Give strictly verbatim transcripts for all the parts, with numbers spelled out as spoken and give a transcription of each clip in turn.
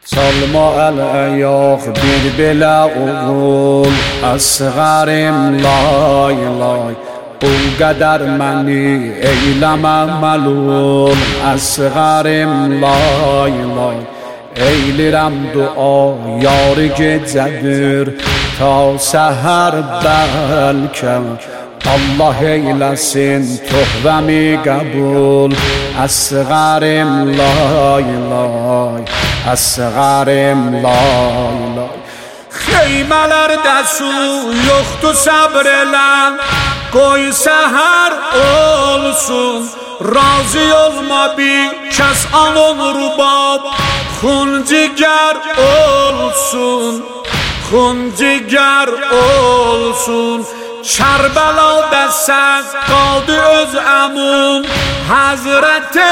Salma el-eyaq bir belə oğul, əsğərim lay lay. O qədər məni eyləmə məlul, əsğərim lay lay. Eylirəm dua yarı gecədir, ta səhər bəlkə Allah eyləsin töhvəmi qəbul, əsğərim lay lay, əsğərim lay lay. Xeymələrdə su yoxdur, səbr eləm, qoy səhər olsun. Razı olma bir kəs alın rubab, xuncigar olsun, xuncigar olsun. Kərbəladə sən qaldı öz əmum, Həzrəti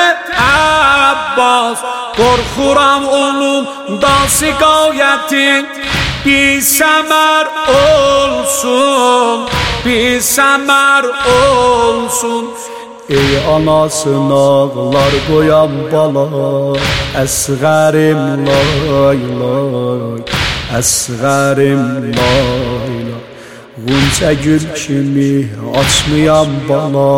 Əbbas, qorxuram onun da siqayətin bir-səmər olsun, bir-səmər olsun. Ey anasın ağlar qoyan bala, əsğərim lay lay, əsğərim lay lay. Ğunca gül kimi açmayan bana,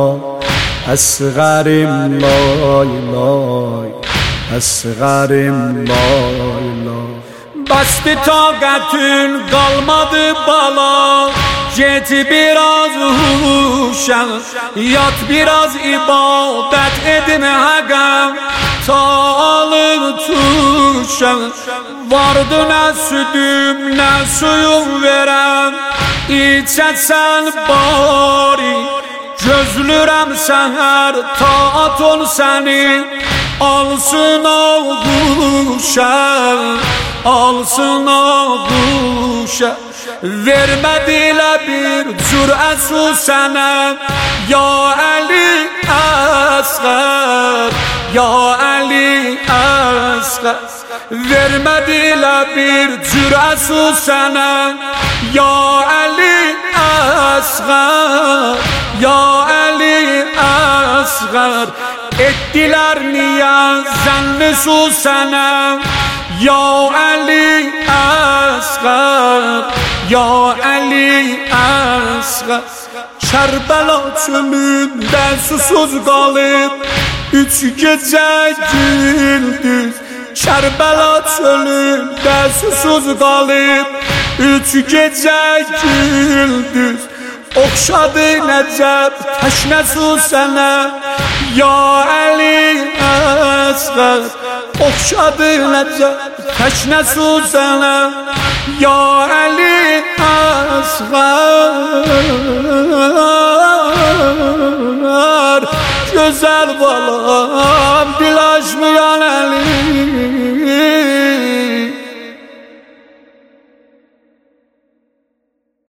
əsğərim lay lay, əsğərim lay lay. Bəsdi taqətin qalmadı bala, get biraz huşa, yat biraz ibadət edin həqəm, ta alın tuşa. Vardı nə südüm, nə suyum verəm, içəsən bari, gözlürəm səhər taat ol səni, alsın ağuşa, alsın ağuşa. Vermədilə bir cürə su sənə, ya Əli Əsğər, ya Əli Əsğər. Vermədilə bir cürə su sənə, ya Əli Əsğər, ya Əli Əsğər. Etdilər niyə zənni su sənə, ya Əli Əsğər, ya Əli Əsğər. Kərbəla çölündə susuz qalıb üç gecə gündüz, Kərbəla çölündə susuz qalıb üç gecə gündüz. Oxşadı Nəcəb təşnə su sənə, ya Əli Əsğər. Oxşadı Nəcəb təşnə su sənə, ya Əli Əsğər. Gözəl balam, dil açmayan Əli